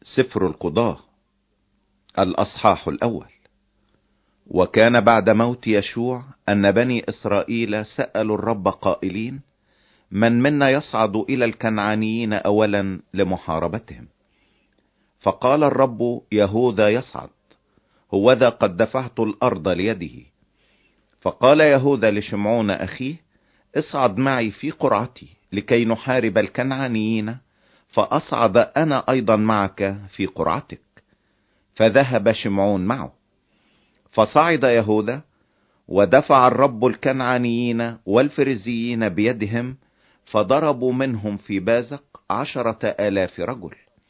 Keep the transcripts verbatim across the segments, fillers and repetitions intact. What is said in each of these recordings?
سفر القضاة الأصحاح الأول. وكان بعد موت يشوع أن بني إسرائيل سألوا الرب قائلين: من منا يصعد إلى الكنعانيين أولا لمحاربتهم؟ فقال الرب: يهوذا يصعد، هوذا قد دفعت الأرض ليده. فقال يهوذا لشمعون أخيه: اصعد معي في قرعتي لكي نحارب الكنعانيين، فأصعد أنا أيضا معك في قرعتك. فذهب شمعون معه. فصعد يهوذا، ودفع الرب الكنعانيين والفريزيين بيدهم، فضربوا منهم في بازق عشرة آلاف رجل.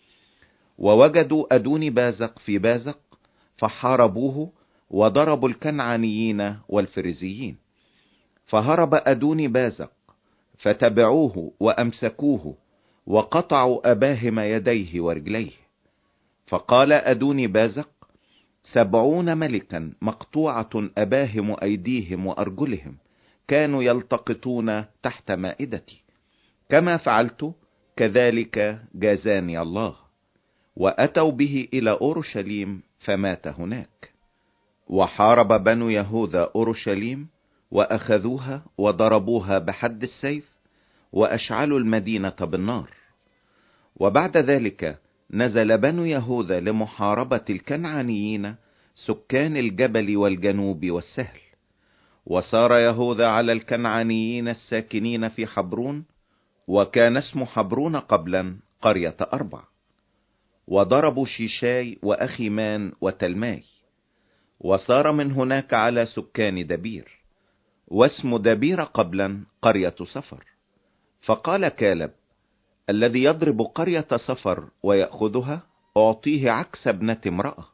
ووجدوا أدوني بازق في بازق، فحاربوه وضربوا الكنعانيين والفريزيين. فهرب أدوني بازق، فتبعوه وأمسكوه، وقطعوا أباهم يديه ورجليه. فقال أدوني بازق: سبعون ملكا مقطوعة أباهم أيديهم وأرجلهم كانوا يلتقطون تحت مائدتي، كما فعلت كذلك جازاني الله. وأتوا به إلى أورشليم فمات هناك. وحارب بنو يهوذا أورشليم، وأخذوها وضربوها بحد السيف، وأشعلوا المدينة بالنار. وبعد ذلك نزل بنو يهوذا لمحاربة الكنعانيين سكان الجبل والجنوب والسهل. وسار يهوذا على الكنعانيين الساكنين في حبرون، وكان اسم حبرون قبلا قرية أربع. وضربوا شيشاي وأخيمان وتلماي. وسار من هناك على سكان دبير، واسم دبير قبلا قرية صفر. فقال كالب: الذي يضرب قرية صفر ويأخذها أعطيه عكس ابنة امرأة.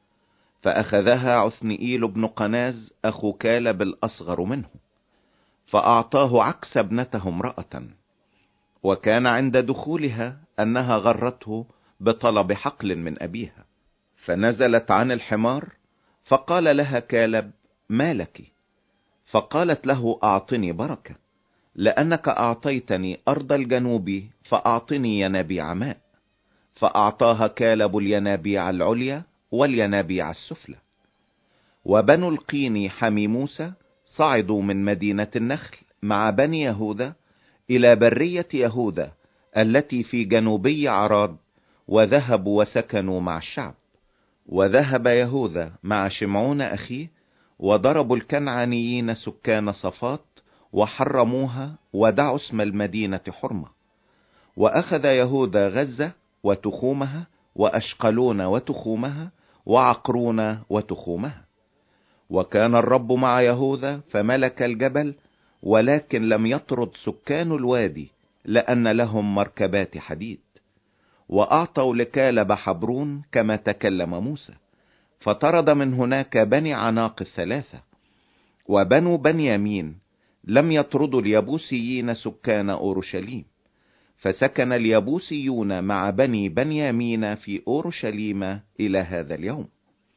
فأخذها عثنئيل بن قناز أخو كالب الأصغر منه، فأعطاه عكس ابنته امرأة. وكان عند دخولها أنها غرته بطلب حقل من أبيها، فنزلت عن الحمار. فقال لها كالب: ما لك؟ فقالت له: أعطني بركة، لأنك أعطيتني أرض الجنوب، فأعطني ينابيع ماء. فأعطاها كالب الينابيع العليا والينابيع السفلى. وبنو القيني حمي موسى صعدوا من مدينة النخل مع بني يهوذا إلى برية يهوذا التي في جنوبي عراد، وذهبوا وسكنوا مع الشعب. وذهب يهوذا مع شمعون أخيه، وضربوا الكنعانيين سكان صفات وحرموها، ودعوا اسم المدينة حرمة. وأخذ يهوذا غزة وتخومها، وأشقلون وتخومها، وعقرون وتخومها. وكان الرب مع يهوذا فملك الجبل، ولكن لم يطرد سكان الوادي، لأن لهم مركبات حديد. وأعطوا لكالب حبرون كما تكلم موسى، فطرد من هناك بني عناق الثلاثة. وبنو بنيامين لم يطردوا اليبوسيين سكان أورشليم، فسكن اليبوسيون مع بني بنيامين في أورشليم إلى هذا اليوم.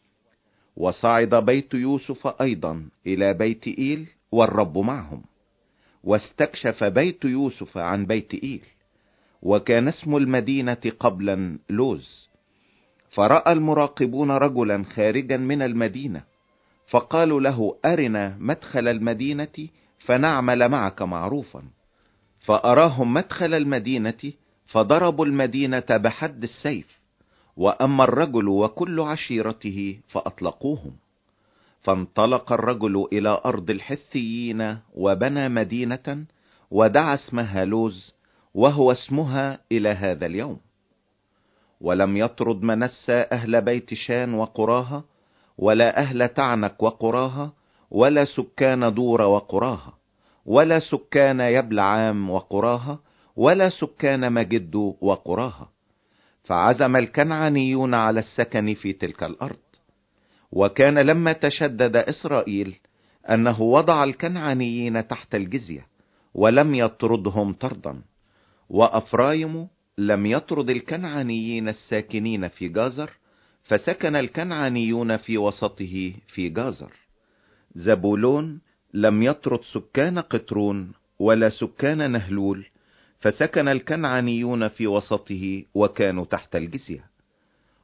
وصعد بيت يوسف أيضا إلى بيت إيل، والرب معهم. واستكشف بيت يوسف عن بيت إيل، وكان اسم المدينة قبلا لوز. فرأى المراقبون رجلا خارجا من المدينة، فقالوا له: أرنا مدخل المدينة فنعمل معك معروفا. فأراهم مدخل المدينة، فضربوا المدينة بحد السيف. وأما الرجل وكل عشيرته فأطلقوهم. فانطلق الرجل إلى أرض الحثيين، وبنى مدينة ودعا اسمها لوز، وهو اسمها إلى هذا اليوم. ولم يطرد منسى أهل بيت شان وقراها، ولا أهل تعنك وقراها، ولا سكان دور وقراها، ولا سكان يبلعام وقراها، ولا سكان مجد وقراها. فعزم الكنعانيون على السكن في تلك الأرض. وكان لما تشدد إسرائيل أنه وضع الكنعانيين تحت الجزية، ولم يطردهم طردا. وأفرايم لم يطرد الكنعانيين الساكنين في جازر، فسكن الكنعانيون في وسطه في جازر. زبولون لم يطرد سكان قطرون ولا سكان نهلول، فسكن الكنعانيون في وسطه وكانوا تحت الجزية.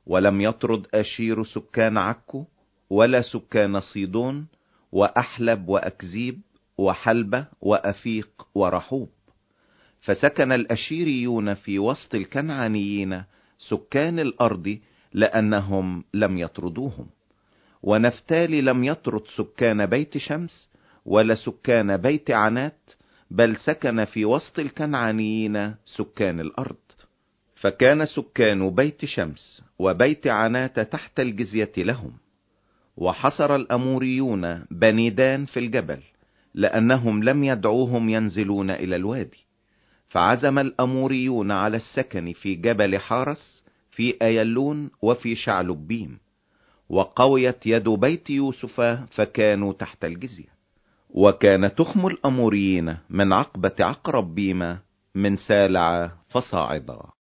ولم يطرد أشير سكان عكو ولا سكان صيدون وأحلب وأكزيب وحلبة وأفيق ورحوب. فسكن الأشيريون في وسط الكنعانيين سكان الأرض لأنهم لم يطردوهم. ونفتالي لم يطرد سكان بيت شمس ولا سكان بيت عنات، بل سكن في وسط الكنعانيين سكان الأرض. فكان سكان بيت شمس وبيت عنات تحت الجزية لهم. وحصر الأموريون بني دان في الجبل لأنهم لم يدعوهم ينزلون إلى الوادي. فعزم الأموريون على السكن في جبل حارس في أيلون وفي شعلبيم. وقويت يد بيت يوسف فكانوا تحت الجزية. وكان تخم الأموريين من عقبة عقرب بيمة من سالع فصاعدا.